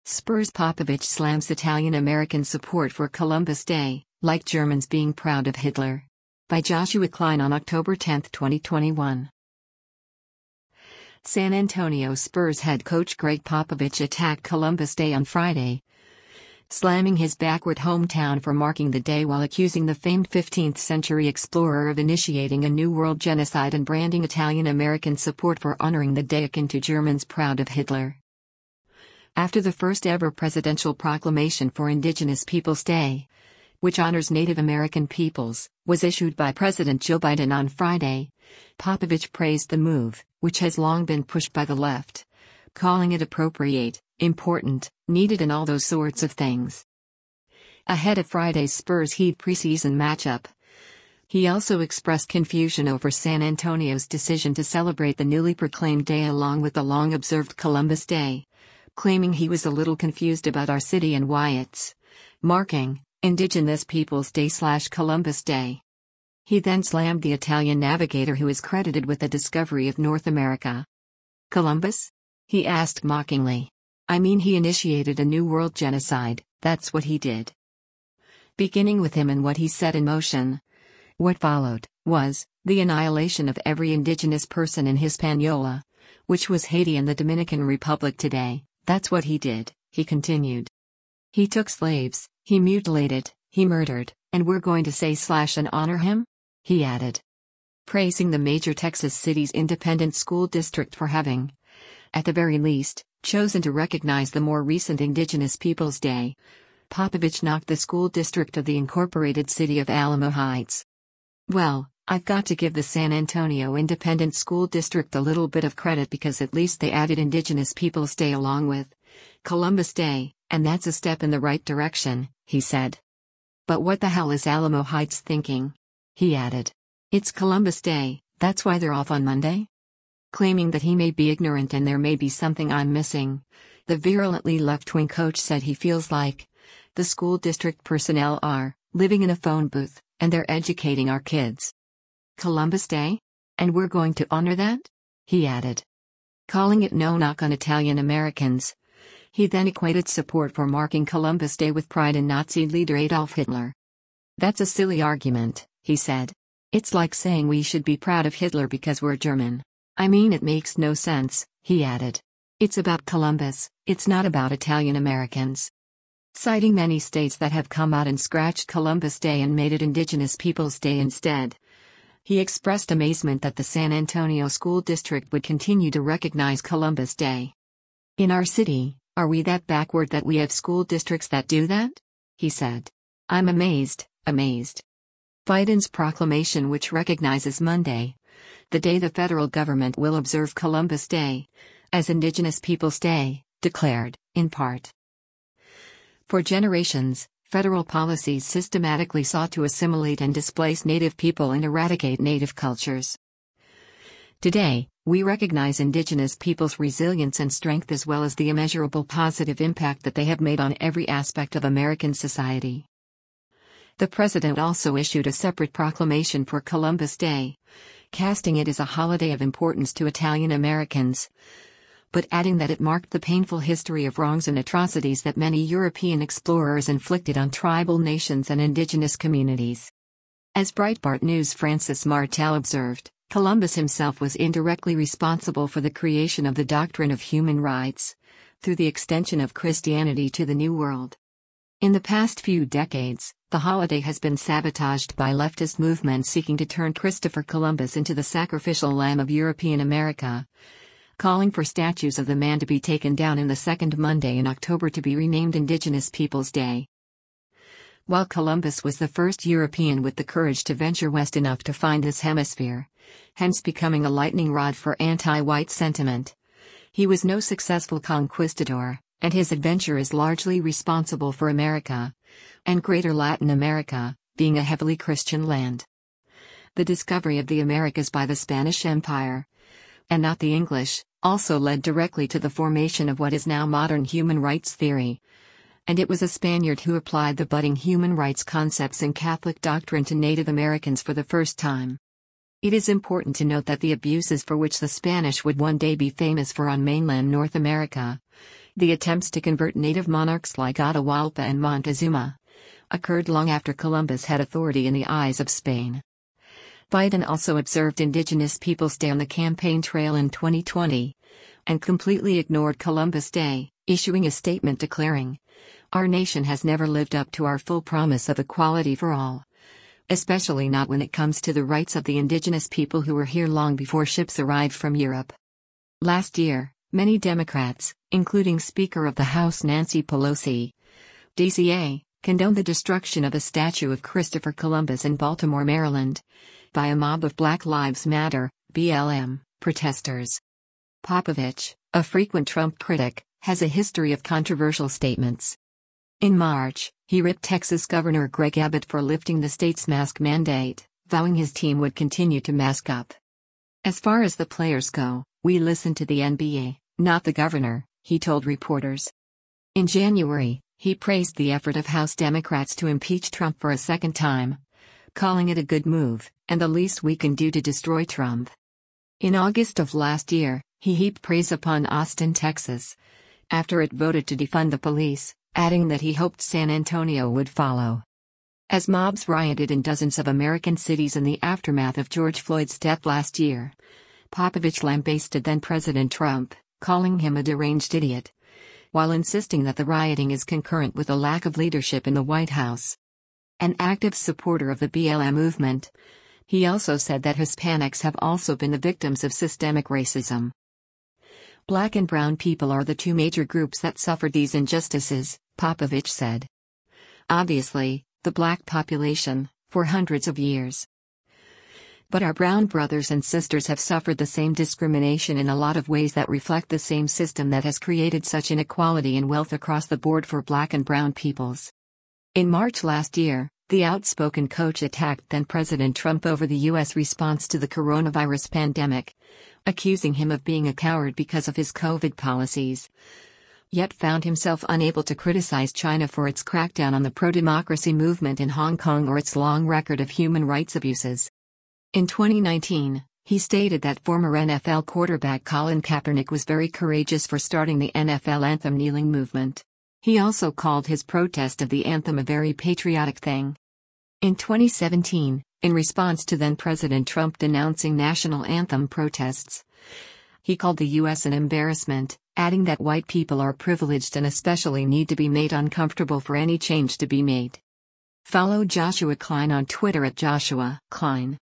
Spurs Popovich slams Italian-American support for Columbus Day, like Germans being proud of Hitler. By Joshua Klein on October 10, 2021. San Antonio Spurs head coach Gregg Popovich attacked Columbus Day on Friday, slamming his backward hometown for marking the day while accusing the famed 15th-century explorer of initiating a New World genocide and branding Italian-American support for honoring the day akin to Germans proud of Hitler. After the first-ever presidential proclamation for Indigenous Peoples Day, which honors Native American peoples, was issued by President Joe Biden on Friday, Popovich praised the move, which has long been pushed by the left, calling it appropriate, important, needed and all those sorts of things. Ahead of Friday's Spurs Heat preseason matchup, he also expressed confusion over San Antonio's decision to celebrate the newly proclaimed day along with the long-observed Columbus Day, claiming he was a little confused about our city and why it's marking Indigenous Peoples Day/Columbus Day. He then slammed the Italian navigator who is credited with the discovery of North America. Columbus? He asked mockingly. I mean, he initiated a New World genocide, that's what he did. Beginning with him and what he set in motion, what followed was the annihilation of every indigenous person in Hispaniola, which was Haiti and the Dominican Republic today. That's what he did, he continued. He took slaves, he mutilated, he murdered, and we're going to say / and honor him? He added. Praising the major Texas city's independent school district for having, at the very least, chosen to recognize the more recent Indigenous Peoples Day, Popovich knocked the school district of the incorporated city of Alamo Heights. Well, I've got to give the San Antonio Independent School District a little bit of credit because at least they added Indigenous Peoples Day along with Columbus Day, and that's a step in the right direction, he said. But what the hell is Alamo Heights thinking? He added. It's Columbus Day, that's why they're off on Monday? Claiming that he may be ignorant and there may be something I'm missing, the virulently left-wing coach said he feels like the school district personnel are living in a phone booth, and they're educating our kids. Columbus Day? And we're going to honor that? He added. Calling it no knock on Italian Americans. He then equated support for marking Columbus Day with pride in Nazi leader Adolf Hitler. That's a silly argument, he said. It's like saying we should be proud of Hitler because we're German. I mean, it makes no sense, he added. It's about Columbus, it's not about Italian Americans. Citing many states that have come out and scratched Columbus Day and made it Indigenous Peoples Day instead, he expressed amazement that the San Antonio School District would continue to recognize Columbus Day. In our city, are we that backward that we have school districts that do that? He said. I'm amazed. Biden's proclamation, which recognizes Monday, the day the federal government will observe Columbus Day, as Indigenous Peoples Day, declared, in part. For generations, federal policies systematically sought to assimilate and displace Native people and eradicate Native cultures. Today, we recognize Indigenous peoples' resilience and strength as well as the immeasurable positive impact that they have made on every aspect of American society. The president also issued a separate proclamation for Columbus Day, casting it as a holiday of importance to Italian Americans, but adding that it marked the painful history of wrongs and atrocities that many European explorers inflicted on tribal nations and indigenous communities. As Breitbart News' Francis Martel observed, Columbus himself was indirectly responsible for the creation of the doctrine of human rights, through the extension of Christianity to the New World. In the past few decades, the holiday has been sabotaged by leftist movements seeking to turn Christopher Columbus into the sacrificial lamb of European America, calling for statues of the man to be taken down in the second Monday in October to be renamed Indigenous Peoples Day. While Columbus was the first European with the courage to venture west enough to find this hemisphere, hence becoming a lightning rod for anti-white sentiment, he was no successful conquistador, and his adventure is largely responsible for America, and Greater Latin America, being a heavily Christian land. The discovery of the Americas by the Spanish Empire, and not the English, also led directly to the formation of what is now modern human rights theory, and it was a Spaniard who applied the budding human rights concepts in Catholic doctrine to Native Americans for the first time. It is important to note that the abuses for which the Spanish would one day be famous for on mainland North America The attempts to convert native monarchs like Atahualpa and Montezuma occurred long after Columbus had authority in the eyes of Spain. Biden also observed Indigenous Peoples Day on the campaign trail in 2020 and completely ignored Columbus Day, issuing a statement declaring, "Our nation has never lived up to our full promise of equality for all, especially not when it comes to the rights of the indigenous people who were here long before ships arrived from Europe." Last year, many Democrats, including Speaker of the House Nancy Pelosi, DCA, condoned the destruction of a statue of Christopher Columbus in Baltimore, Maryland, by a mob of Black Lives Matter, BLM, protesters. Popovich, a frequent Trump critic, has a history of controversial statements. In March, he ripped Texas Governor Greg Abbott for lifting the state's mask mandate, vowing his team would continue to mask up. "As far as the players go, we listen to the NBA, not the governor," he told reporters. In January, he praised the effort of House Democrats to impeach Trump for a second time, calling it a good move, and the least we can do to destroy Trump. In August of last year, he heaped praise upon Austin, Texas, after it voted to defund the police, adding that he hoped San Antonio would follow. As mobs rioted in dozens of American cities in the aftermath of George Floyd's death last year, Popovich lambasted then-President Trump, calling him a deranged idiot, while insisting that the rioting is concurrent with a lack of leadership in the White House. An active supporter of the BLM movement, he also said that Hispanics have also been the victims of systemic racism. Black and brown people are the two major groups that suffered these injustices, Popovich said. Obviously, the black population, for hundreds of years. But our brown brothers and sisters have suffered the same discrimination in a lot of ways that reflect the same system that has created such inequality in wealth across the board for black and brown peoples. In March last year, the outspoken coach attacked then-President Trump over the U.S. response to the coronavirus pandemic, accusing him of being a coward because of his COVID policies, yet found himself unable to criticize China for its crackdown on the pro-democracy movement in Hong Kong or its long record of human rights abuses. In 2019, he stated that former NFL quarterback Colin Kaepernick was very courageous for starting the NFL anthem kneeling movement. He also called his protest of the anthem a very patriotic thing. In 2017, in response to then-President Trump denouncing national anthem protests, he called the U.S. an embarrassment, adding that white people are privileged and especially need to be made uncomfortable for any change to be made. Follow Joshua Klein on Twitter at Joshua Klein.